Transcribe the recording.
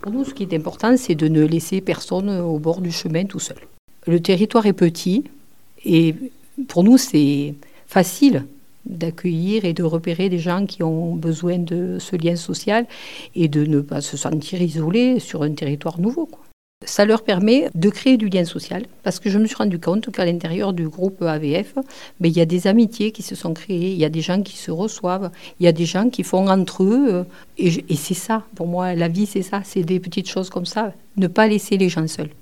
Pour nous, ce qui est important, c'est de ne laisser personne au bord du chemin tout seul. Le territoire est petit et pour nous, c'est facile d'accueillir et de repérer des gens qui ont besoin de ce lien social et de ne pas se sentir isolés sur un territoire nouveau, quoi. Ça leur permet de créer du lien social parce que je me suis rendu compte qu'à l'intérieur du groupe AVF, il y a des amitiés qui se sont créées, il y a des gens qui se reçoivent, il y a des gens qui font entre eux. Et c'est ça, pour moi, la vie, c'est ça, c'est des petites choses comme ça. Ne pas laisser les gens seuls.